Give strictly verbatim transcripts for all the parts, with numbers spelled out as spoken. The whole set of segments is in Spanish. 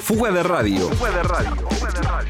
Fuga de Radio. Fuga de Radio. Fuga de Radio.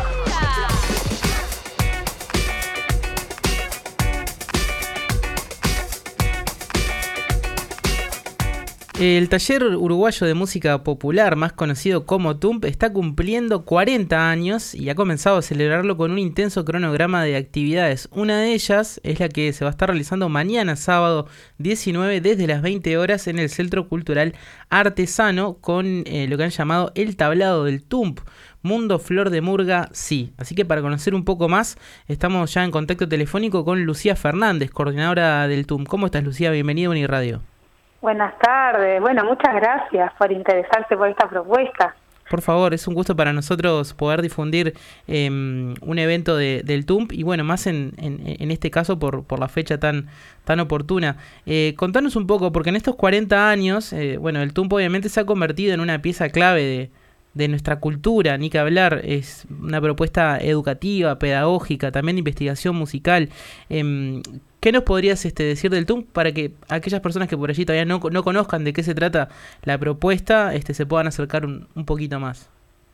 El taller uruguayo de música popular, más conocido como T U M P, está cumpliendo cuarenta años y ha comenzado a celebrarlo con un intenso cronograma de actividades. Una de ellas es la que se va a estar realizando mañana, sábado diecinueve, desde las veinte horas en el Centro Cultural Artesano, con eh, lo que han llamado el tablado del T U M P. Mundo Flor de Murga, sí. Así que para conocer un poco más, estamos ya en contacto telefónico con Lucía Fernández, coordinadora del T U M P. ¿Cómo estás, Lucía? Bienvenida a Uniradio. Buenas tardes. Bueno, muchas gracias por interesarse por esta propuesta. Por favor, es un gusto para nosotros poder difundir eh, un evento de, del T U M P y bueno, más en, en, en este caso por, por la fecha tan, tan oportuna. Eh, contanos un poco, porque en estos cuarenta años, eh, bueno, el T U M P obviamente se ha convertido en una pieza clave de, de nuestra cultura, ni que hablar. Es una propuesta educativa, pedagógica, también de investigación musical. Eh, ¿Qué nos podrías este, decir del T U M P para que aquellas personas que por allí todavía no, no conozcan de qué se trata la propuesta este, se puedan acercar un, un poquito más?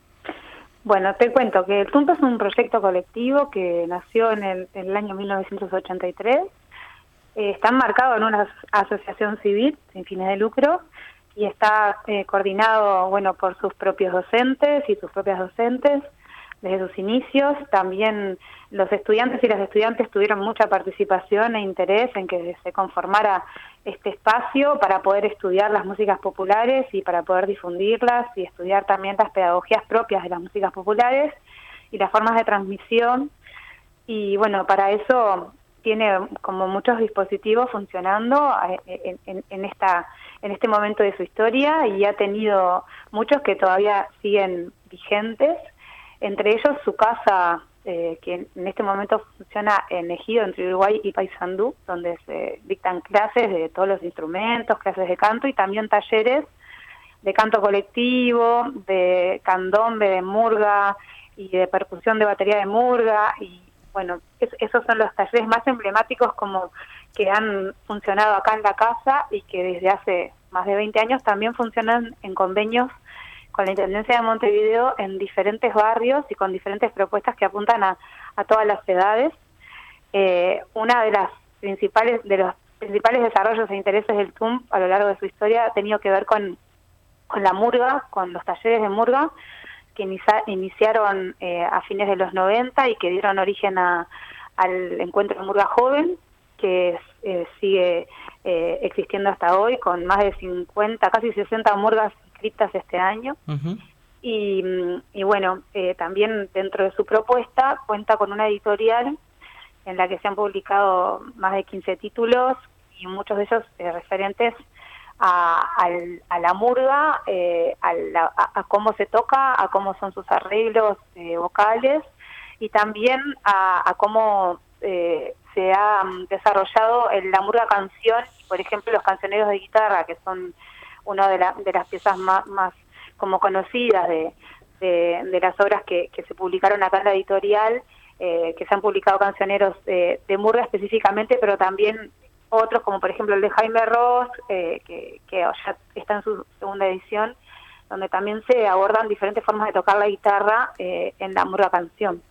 Bueno, te cuento que el T U M P es un proyecto colectivo que nació en el, en el año mil novecientos ochenta y tres. Eh, está enmarcado en una asociación civil sin fines de lucro y está eh, coordinado bueno, por sus propios docentes y sus propias docentes desde sus inicios. También los estudiantes y las estudiantes tuvieron mucha participación e interés en que se conformara este espacio para poder estudiar las músicas populares y para poder difundirlas y estudiar también las pedagogías propias de las músicas populares y las formas de transmisión. Y bueno, para eso tiene como muchos dispositivos funcionando en, en, en, esta, en este momento de su historia y ha tenido muchos que todavía siguen vigentes. Entre ellos su casa, eh, que en este momento funciona en Ejido, entre Uruguay y Paysandú, donde se dictan clases de todos los instrumentos, clases de canto y también talleres de canto colectivo, de candombe, de murga y de percusión de batería de murga. Y bueno, es, esos son los talleres más emblemáticos como que han funcionado acá en la casa y que desde hace más de veinte años también funcionan en convenios con la Intendencia de Montevideo en diferentes barrios y con diferentes propuestas que apuntan a, a todas las edades. Eh, una de las principales de los principales desarrollos e intereses del T U M P a lo largo de su historia ha tenido que ver con, con la murga, con los talleres de murga que inicia, iniciaron eh, a fines de los noventa y que dieron origen a, al encuentro de murga joven, que es, eh, sigue eh, existiendo hasta hoy con más de cincuenta, casi sesenta murgas este año. Uh-huh. y, y bueno, eh, también dentro de su propuesta cuenta con una editorial en la que se han publicado más de quince títulos y muchos de ellos eh, referentes a, a, a la murga, eh, a, la, a, a cómo se toca, a cómo son sus arreglos eh, vocales y también a, a cómo eh, se ha desarrollado en la murga canción, por ejemplo los cancioneros de guitarra, que son una de, la, de las piezas más, más como conocidas de, de, de las obras que, que se publicaron acá en la editorial, eh, que se han publicado cancioneros eh, de murga específicamente, pero también otros como por ejemplo el de Jaime Ross, eh, que, que ya está en su segunda edición, donde también se abordan diferentes formas de tocar la guitarra eh, en la murga canción.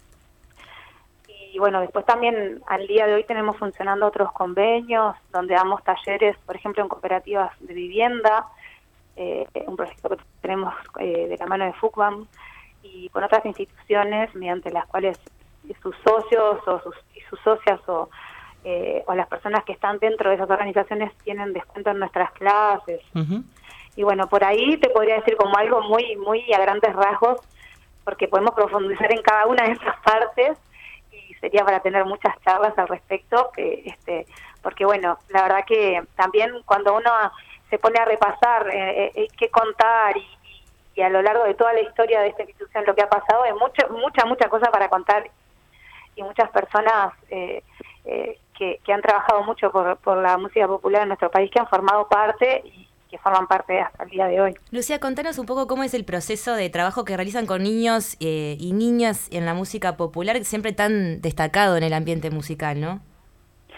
Y bueno, después también al día de hoy tenemos funcionando otros convenios donde damos talleres, por ejemplo en cooperativas de vivienda, eh, un proyecto que tenemos eh, de la mano de FUCBAM y con otras instituciones mediante las cuales sus socios o sus, y sus socias o, eh, o las personas que están dentro de esas organizaciones tienen descuento en nuestras clases. Uh-huh. Y bueno, por ahí te podría decir como algo muy, muy a grandes rasgos, porque podemos profundizar en cada una de esas partes y sería para tener muchas charlas al respecto, que este porque bueno, la verdad que también cuando uno se pone a repasar eh, eh, qué contar y, y a lo largo de toda la historia de esta institución lo que ha pasado, hay mucha, mucha, mucha cosa para contar y muchas personas eh, eh, que, que han trabajado mucho por, por la música popular en nuestro país, que han formado parte y que forman parte hasta el día de hoy. Lucía, contanos un poco cómo es el proceso de trabajo que realizan con niños eh, y niñas en la música popular, siempre tan destacado en el ambiente musical, ¿no?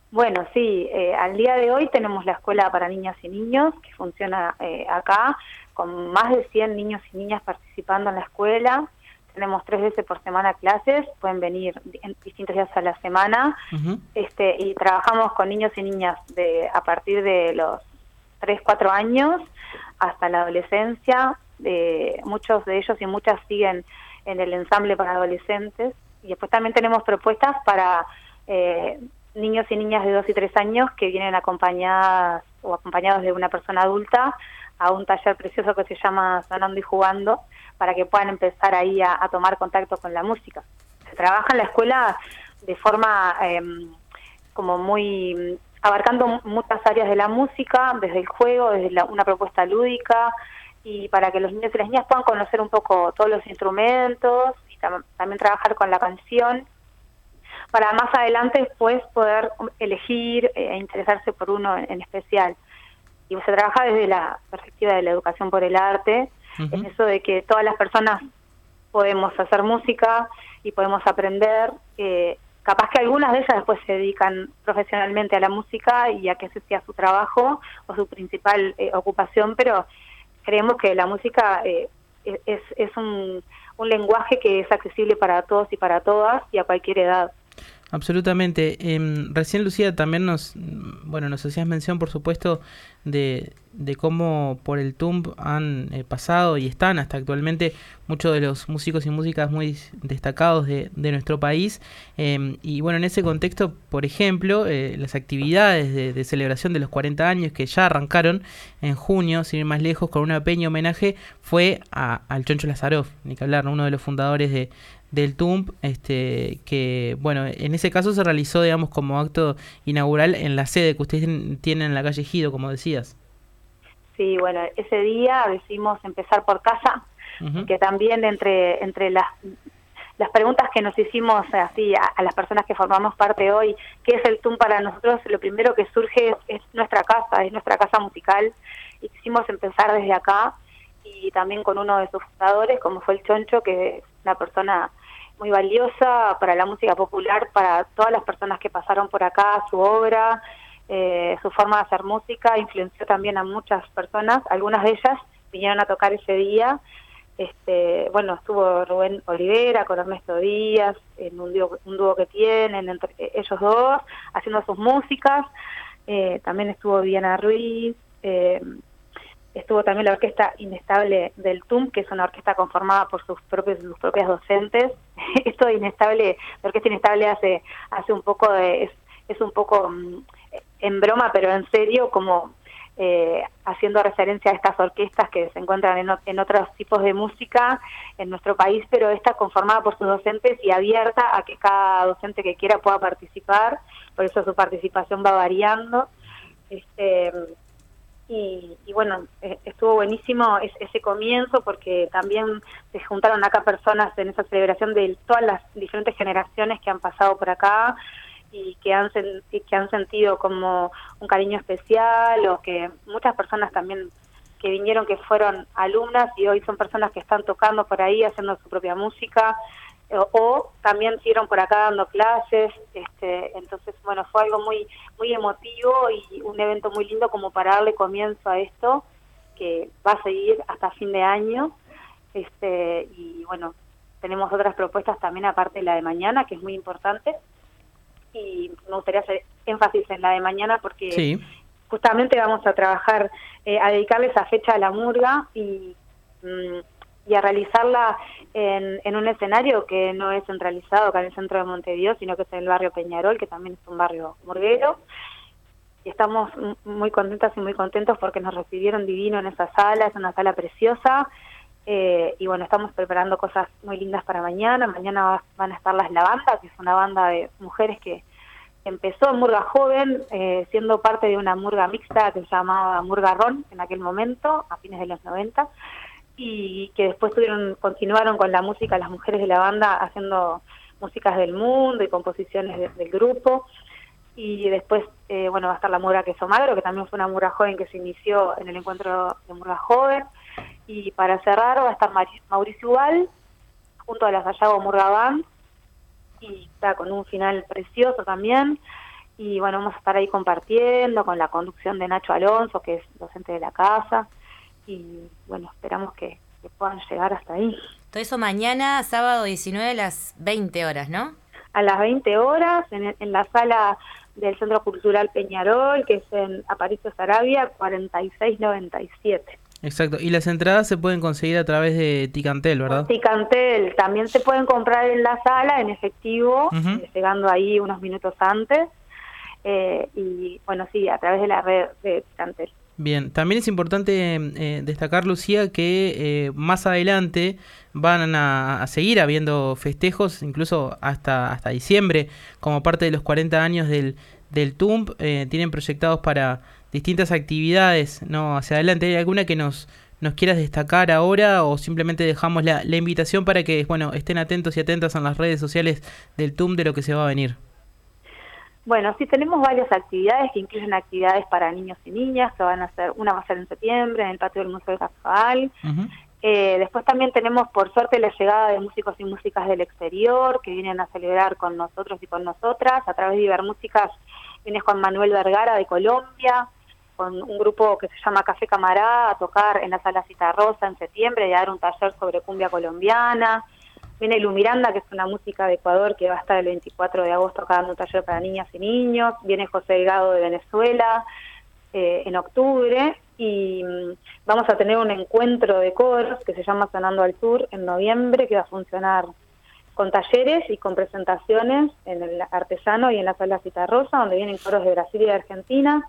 Bueno, sí, eh, al día de hoy tenemos la escuela para niñas y niños que funciona eh, acá con más de cien niños y niñas participando en la escuela. Tenemos tres veces por semana clases, pueden venir en distintos días a la semana. Uh-huh. este, y trabajamos con niños y niñas de a partir de los tres, cuatro años hasta la adolescencia. De, muchos de ellos y muchas siguen en el ensamble para adolescentes. Y después también tenemos propuestas para eh, niños y niñas de dos y tres años que vienen acompañadas o acompañados de una persona adulta a un taller precioso que se llama Sonando y Jugando, para que puedan empezar ahí a, a tomar contacto con la música. Se trabaja en la escuela de forma eh, como muy, abarcando muchas áreas de la música, desde el juego, desde la, una propuesta lúdica, y para que los niños y las niñas puedan conocer un poco todos los instrumentos, y tam- también trabajar con la canción, para más adelante después poder elegir e eh, interesarse por uno en, en especial. Y se trabaja desde la perspectiva de la educación por el arte, uh-huh. en eso de que todas las personas podemos hacer música y podemos aprender. Eh, capaz que algunas de ellas después se dedican profesionalmente a la música y a que ese sea su trabajo o su principal eh, ocupación, pero creemos que la música eh, es, es un, un lenguaje que es accesible para todos y para todas y a cualquier edad. Absolutamente. Eh, recién, Lucía, también nos bueno nos hacías mención, por supuesto, de, de cómo por el T U M P han eh, pasado y están hasta actualmente muchos de los músicos y músicas muy destacados de, de nuestro país. Eh, y bueno, en ese contexto, por ejemplo, eh, las actividades de, de celebración de los cuarenta años que ya arrancaron en junio, sin ir más lejos, con un pequeño homenaje, fue a, al Choncho Lazaroff, ni que hablar, ¿no? Uno de los fundadores de del T U M P, este, que bueno, en ese caso se realizó, digamos, como acto inaugural en la sede que ustedes tienen en la calle Ejido, como decías. Sí, bueno, ese día decidimos empezar por casa, uh-huh. que también entre entre las las preguntas que nos hicimos así a, a las personas que formamos parte hoy, ¿qué es el T U M P para nosotros? Lo primero que surge es, es nuestra casa, es nuestra casa musical, y quisimos empezar desde acá, y también con uno de sus fundadores, como fue el Choncho, que es una persona muy valiosa para la música popular, para todas las personas que pasaron por acá, su obra, eh, su forma de hacer música, influenció también a muchas personas, algunas de ellas vinieron a tocar ese día. Este, bueno, estuvo Rubén Olivera con Ernesto Díaz, en un dúo, un dúo que tienen, entre ellos dos, haciendo sus músicas. Eh, también estuvo Viviana Ruiz, eh, estuvo también la Orquesta Inestable del T U M P, que es una orquesta conformada por sus propios sus propias docentes. Esto de Inestable, la Orquesta Inestable hace hace un poco de, es, es un poco um, en broma, pero en serio, como eh, haciendo referencia a estas orquestas que se encuentran en, en otros tipos de música en nuestro país, pero esta conformada por sus docentes y abierta a que cada docente que quiera pueda participar, por eso su participación va variando. Este Y, y bueno, eh, estuvo buenísimo es, ese comienzo, porque también se juntaron acá personas en esa celebración de todas las diferentes generaciones que han pasado por acá y que han, sen, que han sentido como un cariño especial, o que muchas personas también que vinieron que fueron alumnas y hoy son personas que están tocando por ahí, haciendo su propia música, o, o también siguieron por acá dando clases. Este, entonces, bueno, fue algo muy muy emotivo y un evento muy lindo como para darle comienzo a esto, que va a seguir hasta fin de año. Este, y bueno, tenemos otras propuestas también aparte de la de mañana, que es muy importante, y me gustaría hacer énfasis en la de mañana porque sí. Justamente vamos a trabajar, eh, a dedicarle esa fecha a la murga y, mm, y a realizarla en, en un escenario que no es centralizado acá en el centro de Montevideo, sino que es en el barrio Peñarol, que también es un barrio murguero. Y estamos muy contentas y muy contentos porque nos recibieron divino en esa sala, es una sala preciosa. Eh, y bueno, estamos preparando cosas muy lindas para mañana. Mañana va, van a estar las La Banda, que es una banda de mujeres que empezó en murga joven, eh, siendo parte de una murga mixta que se llamaba Murga Ron en aquel momento, a fines de los noventa, y que después tuvieron, continuaron con la música, las mujeres de la banda haciendo músicas del mundo y composiciones de, del grupo. Y después, eh, bueno, va a estar la Murga Queso Magro, que también fue una murga joven que se inició en el encuentro de murga joven. Y para cerrar va a estar Mauricio Ubal, junto a la Sayago Murga Band, y está con un final precioso también. y bueno, vamos a estar ahí compartiendo con la conducción de Nacho Alonso, que es docente de la casa, y bueno, esperamos que, que puedan llegar hasta ahí. Todo eso mañana, sábado diecinueve a las veinte horas, ¿no? A las veinte horas, en, en la sala del Centro Cultural Peñarol, que es en Aparicio Saravia, cuarenta y seis noventa y siete. Exacto, y las entradas se pueden conseguir a través de Ticantel, ¿verdad? Ticantel, también se pueden comprar en la sala en efectivo, uh-huh. eh, llegando ahí unos minutos antes, eh, y bueno, sí, a través de la red de Ticantel. Bien, también es importante eh, destacar, Lucía, que eh, más adelante van a, a seguir habiendo festejos, incluso hasta hasta diciembre, como parte de los cuarenta años del, del T U M P, eh, tienen proyectados para distintas actividades, ¿no? Hacia adelante. ¿Hay alguna que nos, nos quieras destacar ahora o simplemente dejamos la, la invitación para que, bueno, estén atentos y atentas en las redes sociales del T U M P de lo que se va a venir? Bueno, sí, tenemos varias actividades que incluyen actividades para niños y niñas, que van a ser, una va a ser en septiembre en el patio del Museo del Cafal. Uh-huh. Eh, después también tenemos, por suerte, la llegada de músicos y músicas del exterior que vienen a celebrar con nosotros y con nosotras. A través de Ibermúsicas viene Juan Manuel Vergara de Colombia, con un grupo que se llama Café Camará, a tocar en la Sala Citarrosa en septiembre y a dar un taller sobre cumbia colombiana. Viene Lu Miranda, que es una música de Ecuador, que va a estar el veinticuatro de agosto acá dando un taller para niñas y niños. Viene José Delgado de Venezuela eh, en octubre. Y mmm, vamos a tener un encuentro de coros que se llama Sonando al Sur en noviembre, que va a funcionar con talleres y con presentaciones en el Artesano y en la Sala Citarrosa, donde vienen coros de Brasil y de Argentina.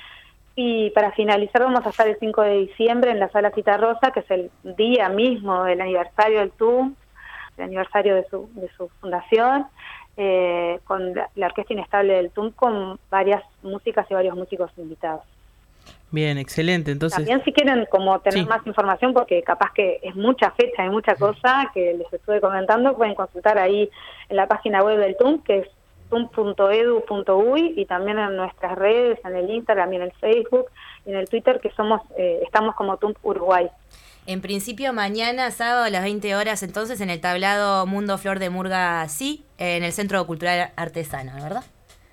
Y para finalizar vamos a estar el cinco de diciembre en la Sala Citarrosa, que es el día mismo del aniversario del T U M P, el aniversario de su, de su fundación, eh, con la, la Orquesta Inestable del T U M P, con varias músicas y varios músicos invitados. Bien, excelente. Entonces, también si quieren como tener sí. más información, porque capaz que es mucha fecha y mucha cosa que les estuve comentando, pueden consultar ahí en la página web del T U M P, que es tump punto edu punto uy, y también en nuestras redes, en el Instagram y en el Facebook y en el Twitter, que somos eh, estamos como T U M P Uruguay. En principio mañana, sábado a las veinte horas, entonces, en el tablado Mundo Flor de Murga, sí, en el Centro Cultural Artesano, ¿verdad?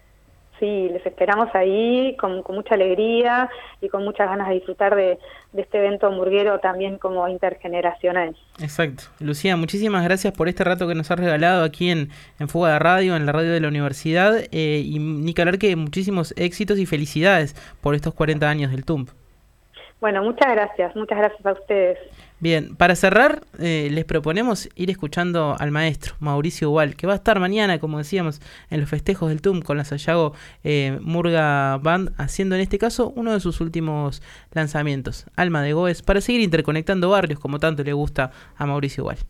Sí, les esperamos ahí con, con mucha alegría y con muchas ganas de disfrutar de, de este evento murguero también como intergeneracional. Exacto. Lucía, muchísimas gracias por este rato que nos has regalado aquí en, en Fuga de Radio, en la radio de la universidad, eh, y ni que hablar que muchísimos éxitos y felicidades por estos cuarenta años del T U M P. Bueno, muchas gracias, muchas gracias a ustedes. Bien, para cerrar, eh, les proponemos ir escuchando al maestro Mauricio Gual, que va a estar mañana, como decíamos, en los festejos del T U M P con la Sayago eh, Murga Band, haciendo en este caso uno de sus últimos lanzamientos, Alma de Goes, para seguir interconectando barrios, como tanto le gusta a Mauricio Gual.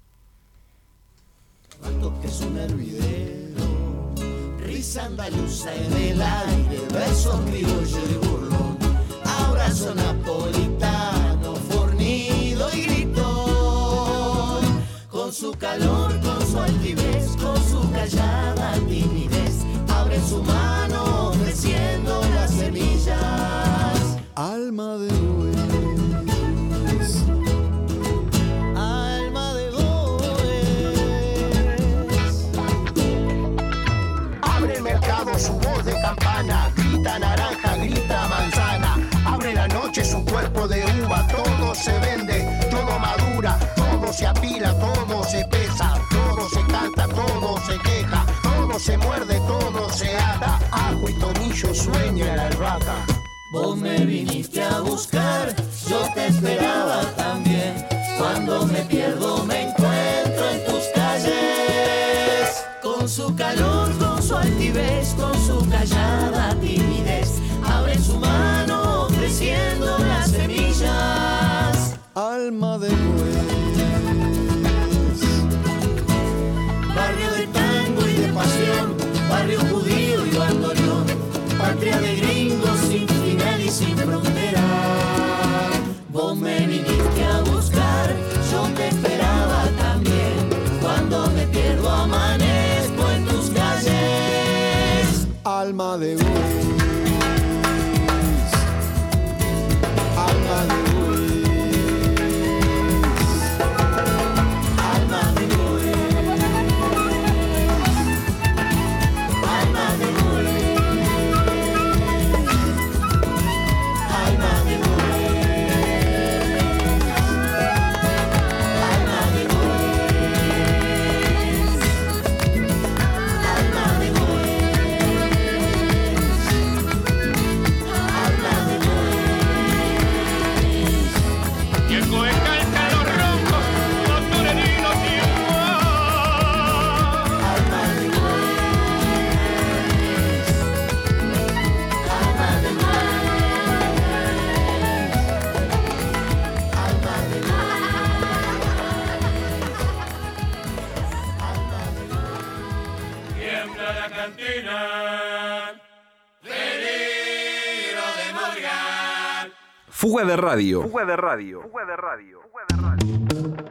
Que suena el video, risa andaluza en el aire, besos criollo y burlón, abrazo napolitano, fornido y gritón, con su calor, con su altivez, con su callada timidez, abre su mano ofreciendo las semillas. Alma de Goes, alma de Goes. Abre el mercado su voz de campana, grita naranja, grita manzana. Abre la noche su cuerpo de uva, todo se vende, todo madura, todo se apila, todo se pesa, todo se canta, todo se queja, todo se muerde, todo se ata, ajo y tomillo sueña la albahaca. Vos me viniste a buscar, yo te esperaba también, cuando me pierdo me encuentro en tus calles, con su calor, con su altivez, con su callada timidez, abre su mano ofreciendo las semillas. Alma de Goes, barrio de tango y de pasión, barrio judío y bandoneón, patria de gringos sin final y sin frontera. Vos me viniste a buscar, yo te esperaba también, cuando me pierdo amanezco en tus calles. Alma de Goes, alma de Goes, alma de Goes, alma de Goes. terminar. Peligro de Morgan. Fuga de radio. Fuga de radio. Fuga de radio. Fuga de radio.